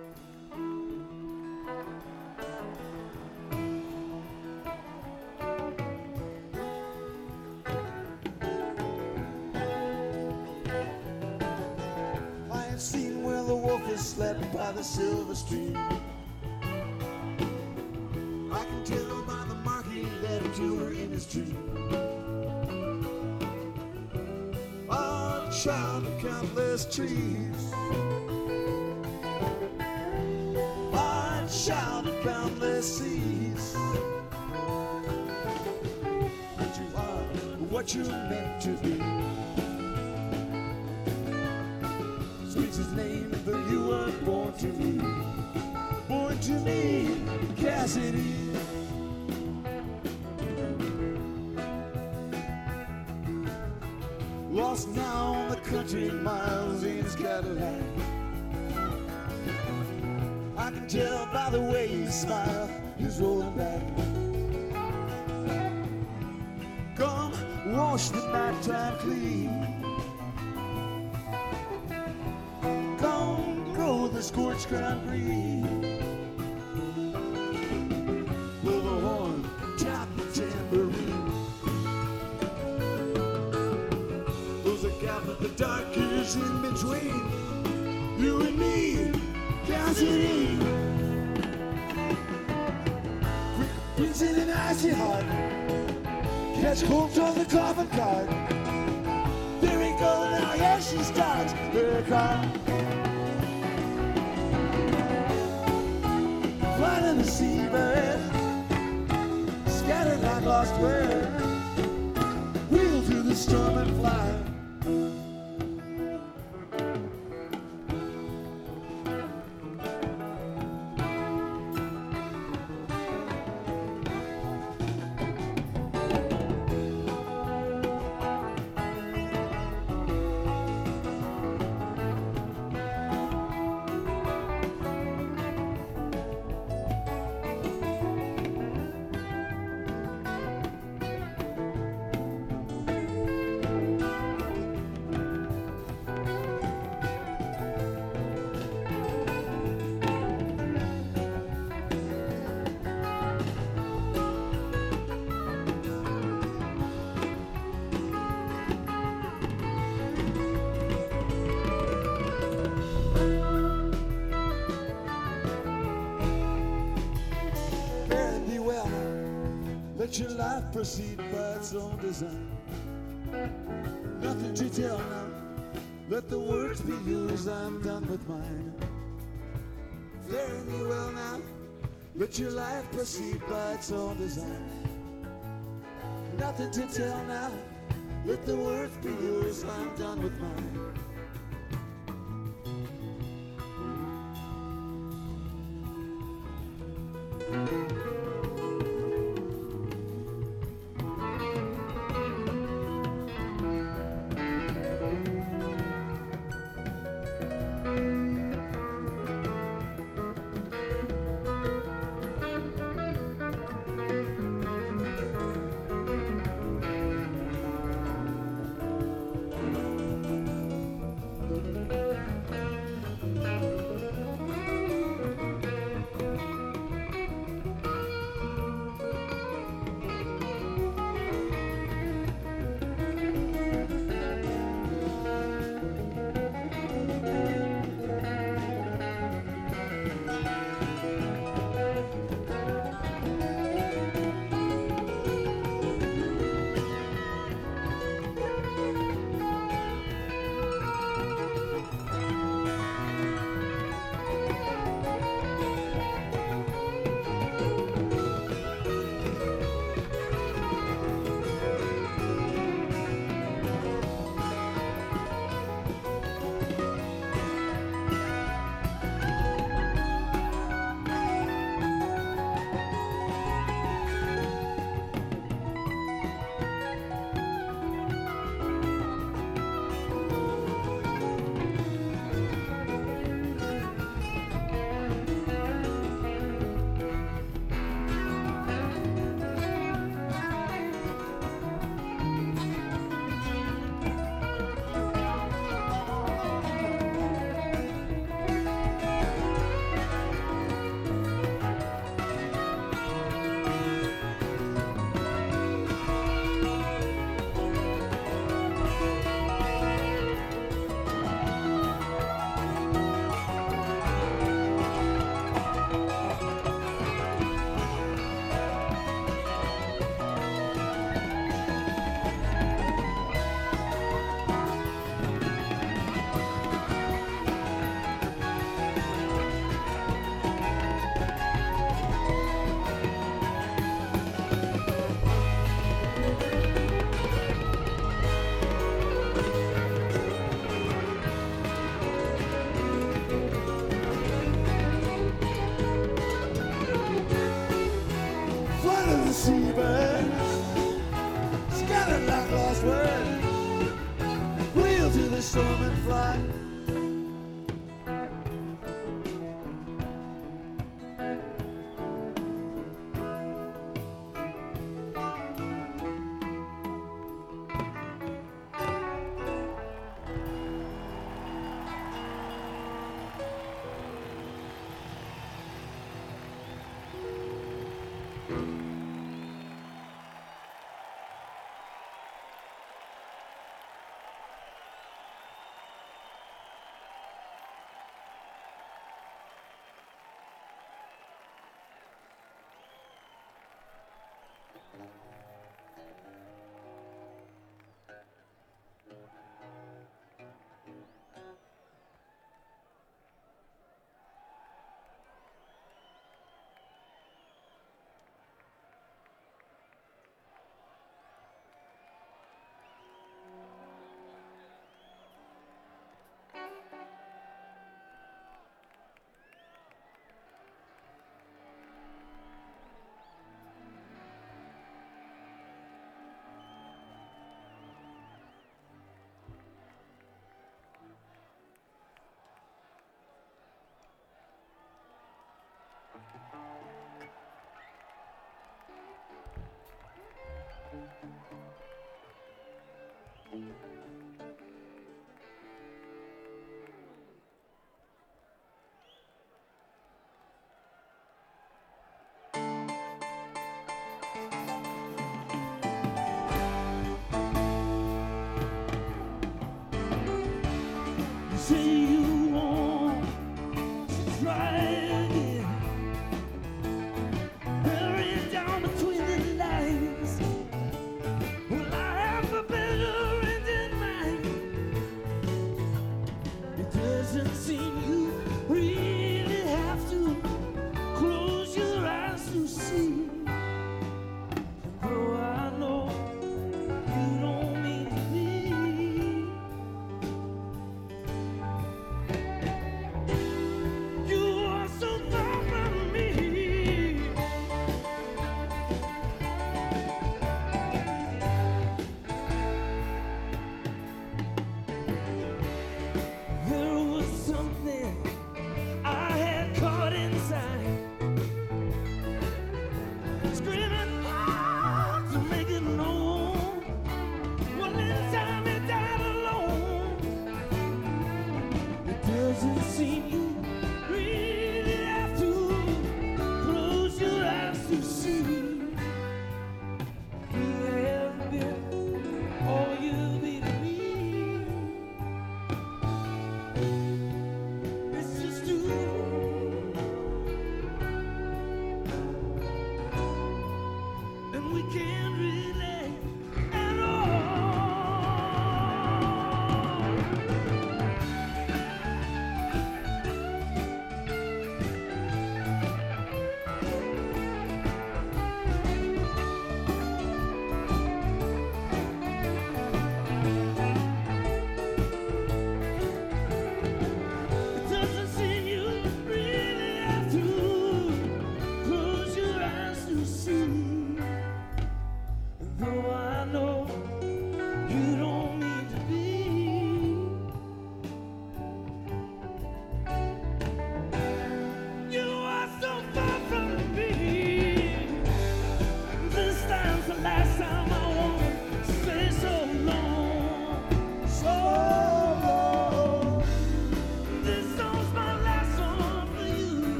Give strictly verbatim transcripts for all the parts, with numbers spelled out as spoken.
I have seen where the wolf is slept by the silver stream. I can tell by the mark he left to her in his dream. Oh, child of countless trees. Oh, child of countless seas. But you are what you're meant to be. Speaks his name, for you were born to me. Born to me, Cassidy. Lost now on the country miles in his Cadillac. I can tell by the way he smile, he's rolling back. Come, wash the nighttime clean. Come, grow the scorched ground green. Blow the horn, tap the tambourine. Close the gap of the dark years in between you and me, Cassidy. Quick prince in an icy heart. Catch hold of the coffin cart. There we go now, yes she starts her car. Flying the seabird, scattered like lost words. Wheel through the storm and fly. Let your life proceed by its own design. Nothing to tell now. Let the words be yours, I'm done with mine. Fare thee well now. Let your life proceed by its own design. Nothing to tell now. Let the words be yours, I'm done with mine.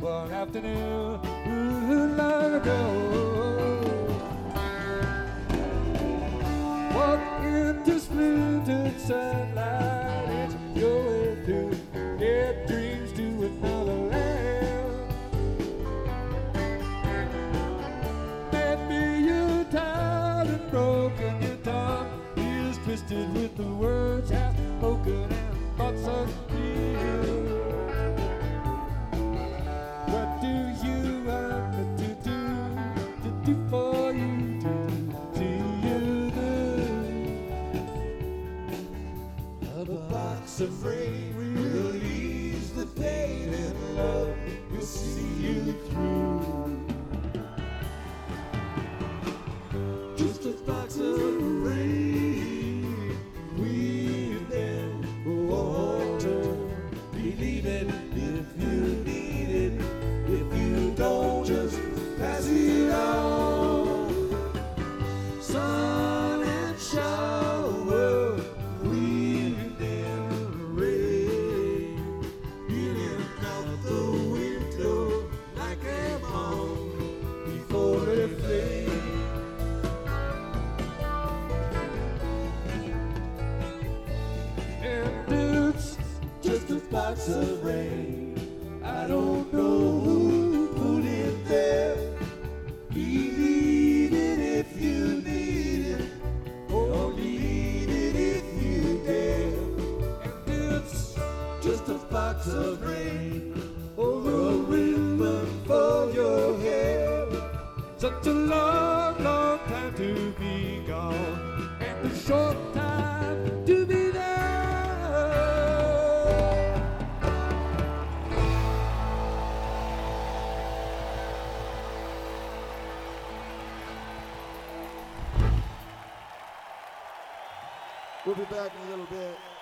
one afternoon, ooh, long ago. Walk into splintered sunlight, it's your way to get dreams to another land. Maybe you're tired and broken, your tongue is twisted with the words half spoken and thoughts unreal. What do you want me to do, to do for you, to see you good? A box of rain will ease the pain, and love will see you through. Just a box of rain, we've been water. Believe it if you need it. If you don't, just pass it on. Sun and shower, we've been rain. Peeling out the window like a bomb before they fade. And it's just a box of rain. I don't know who put it there. Believe it if you need it, or leave it if you dare. And it's just a box of rain, or a ribbon for your hair. Such a long, long time to be gone, and a short time to be there. We'll be back in a little bit.